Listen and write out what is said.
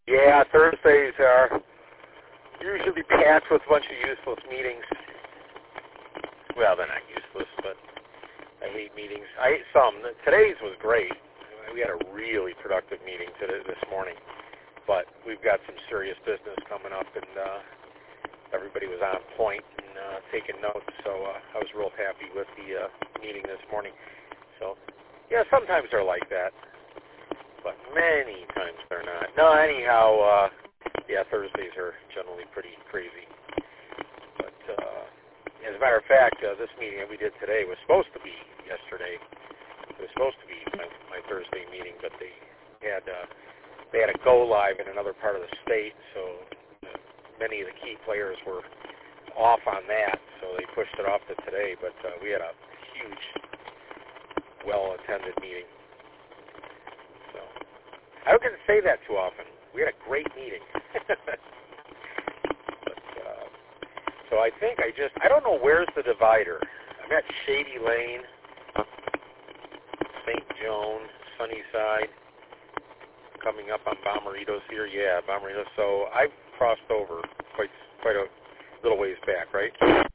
Yeah, Thursdays are usually packed with a bunch of useless meetings. Well, they're not useless, but I hate meetings. I hate some. Today's was great. We had a really productive meeting this morning, but we've got some serious business coming up, and everybody was on point and taking notes, so I was real happy with the meeting this morning. So, yeah, sometimes they're like that, but many times they're not. No, anyhow, yeah, Thursdays are generally pretty crazy. But as a matter of fact, this meeting that we did today was supposed to be yesterday. It was supposed to be my Thursday meeting, but they had a go live in another part of the state, so many of the key players were off on that, so they pushed it off to today. But we had a huge, well-attended meeting. So I don't get to say that too often. We had a great meeting. But, so I think I don't know where's the divider. I'm at Shady Lane, St. Joan, Sunnyside, coming up on Bommarito's here. Yeah, Bommarito. So I've crossed over quite a little ways back, right?